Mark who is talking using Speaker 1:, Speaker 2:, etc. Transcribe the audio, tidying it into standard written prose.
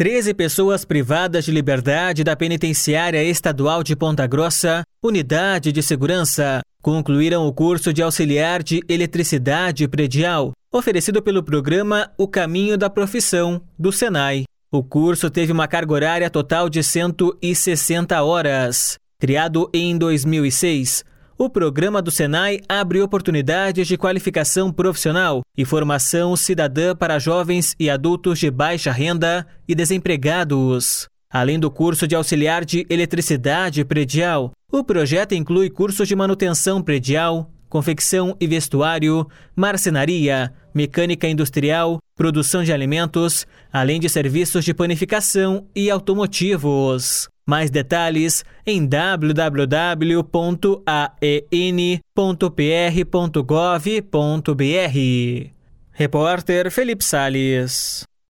Speaker 1: 13 pessoas privadas de liberdade da Penitenciária Estadual de Ponta Grossa, Unidade de Segurança, concluíram o curso de auxiliar de eletricidade predial, oferecido pelo programa O Caminho da Profissão, do Senai. O curso teve uma carga horária total de 160 horas. Criado em 2006, o programa do Senai abre oportunidades de qualificação profissional e formação cidadã para jovens e adultos de baixa renda e desempregados. Além do curso de auxiliar de eletricidade predial, o projeto inclui cursos de manutenção predial, confecção e vestuário, marcenaria, mecânica industrial, produção de alimentos, além de serviços de panificação e automotivos. Mais detalhes em www.aen.pr.gov.br. Repórter Felipe Salles.